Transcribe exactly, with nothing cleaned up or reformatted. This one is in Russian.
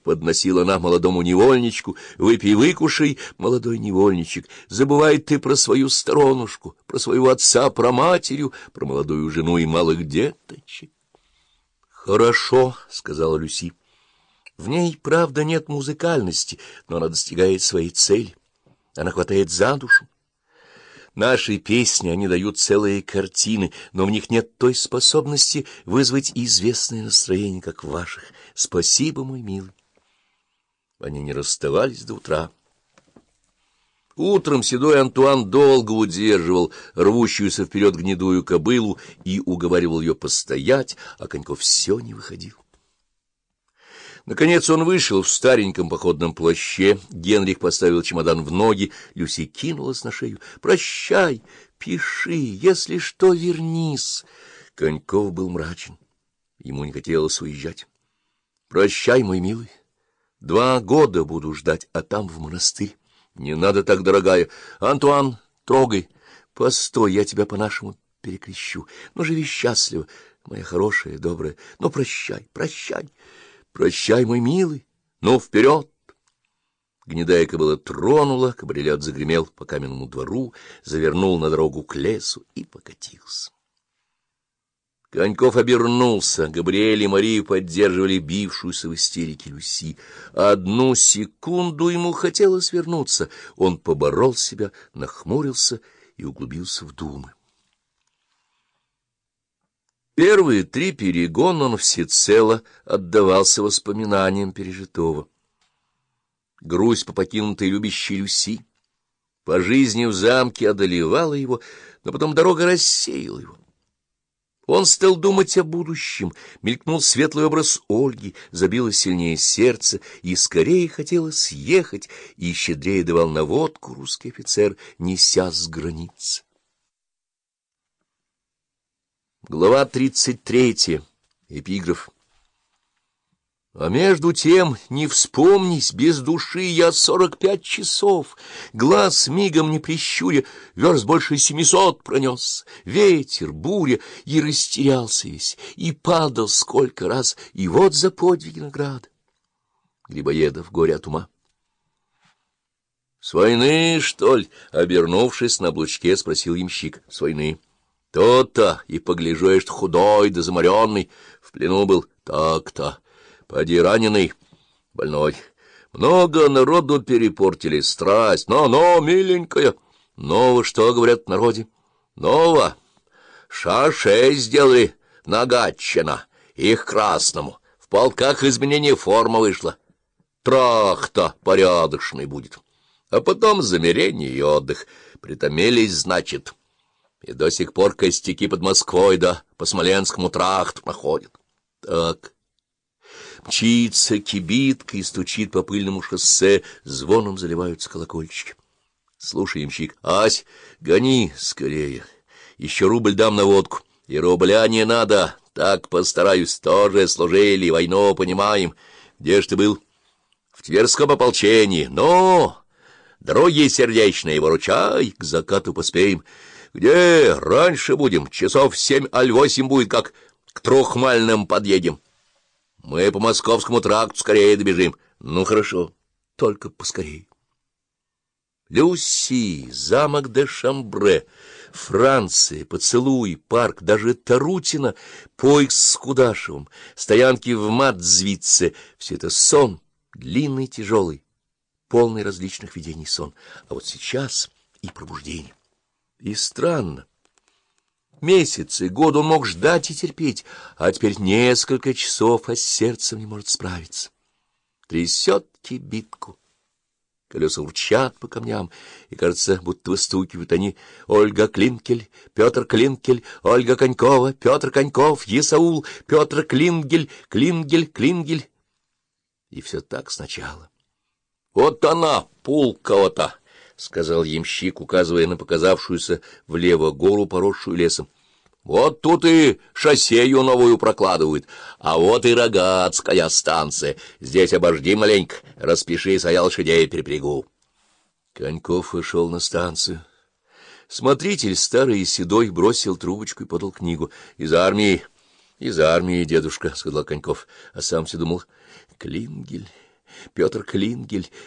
подносила она молодому невольничку. Выпей, выкушай, молодой невольничек, забывай ты про свою сторонушку, про своего отца, про матерью, про молодую жену и малых деточек. — Хорошо, — сказала Люси. В ней, правда, нет музыкальности, но она достигает своей цели. Она хватает за душу. Наши песни, они дают целые картины, но в них нет той способности вызвать известное настроение, как в ваших. Спасибо, мой милый. Они не расставались до утра. Утром седой Антуан долго удерживал рвущуюся вперед гнедую кобылу и уговаривал ее постоять, а Коньков все не выходил. Наконец он вышел в стареньком походном плаще. Генрих поставил чемодан в ноги. Люси кинулась на шею. — Прощай, пиши, если что, вернись. Коньков был мрачен. Ему не хотелось уезжать. — Прощай, мой милый. Два года буду ждать, а там в монастырь. Не надо так, дорогая. Антуан, трогай. Постой, я тебя по-нашему перекрещу. Ну, живи счастливо, моя хорошая, добрая. Ну, прощай, прощай. Прощай, мой милый. Ну, вперед! Гнедая кобыла тронула, кабрилет загремел по каменному двору, завернул на дорогу к лесу и покатился. Коньков обернулся. Габриэль и Марию поддерживали бившуюся в истерике Люси. Одну секунду ему хотелось вернуться. Он поборол себя, нахмурился и углубился в думы. Первые три перегона он всецело отдавался воспоминаниям пережитого. Грусть по покинутой любящей Люси, по жизни в замке одолевала его, но потом дорога рассеяла его. Он стал думать о будущем, мелькнул светлый образ Ольги, забилось сильнее сердце, и скорее хотелось съехать, и щедрее давал наводку русский офицер, неся с границы. Глава тридцать третья. Эпиграф. А между тем, не вспомнись, без души я сорок пять часов, глаз мигом не прищуря, верст больше семисот пронес, ветер, буря, и растерялся весь, и падал сколько раз, и вот за подвиги награда. Грибоедов, горе от ума. — С войны, что ли? — обернувшись на облучке, спросил ямщик. — С войны. — То-то, и погляжу, что худой да заморенный, в плену был, так-то. Поди раненый, больной. Много народу перепортили, страсть. Но-но, миленькая. Ново что говорят в народе? Ново. Ша-шесть сделали на Гатчина, их красному. В полках изменение формы вышло. Трах-то порядочный будет. А потом замерение и отдых. Притомились, значит. И до сих пор костяки под Москвой, да по Смоленскому трахт проходят. Так. Мчится кибитка и стучит по пыльному шоссе, звоном заливаются колокольчики. Слушай, ямщик, ась, гони скорее. Еще рубль дам на водку. И рубля не надо, так постараюсь, тоже служили, войну понимаем. Где ж ты был? В Тверском ополчении. Ну, дороги сердечные, выручай, к закату поспеем. Где? Раньше будем, часов семь аль восемь будет, как к Трухмальным подъедем. Мы по Московскому тракту скорее добежим. Ну, хорошо, только поскорее. Люси, замок де Шамбре, Франция, поцелуй, парк, даже Тарутино, поиск с Кудашевым, стоянки в Мадзвице — все это сон, длинный, тяжелый, полный различных видений сон. А вот сейчас и пробуждение. И странно. Месяцы, годы он мог ждать и терпеть, а теперь несколько часов, а с сердцем не может справиться. Трясет кибитку. Колеса урчат по камням, и, кажется, будто выстукивают они: Ольга Клинкель, Петр Клинкель, Ольга Конькова, Петр Коньков, Есаул, Петр Клингель, Клингель, Клингель. И все так сначала. — Вот она, Пулкова-то! — сказал ямщик, указывая на показавшуюся влево гору, поросшую лесом. — Вот тут и шоссею новую прокладывают, а вот и Рогатская станция. Здесь обожди маленько, распишись, а я лошадей перепрягу. Коньков вышел на станцию. Смотритель, старый и седой, бросил трубочку и подал книгу. — Из армии, из армии, дедушка, — сказал Коньков, а сам все думал: Клингель, Петр Клингель,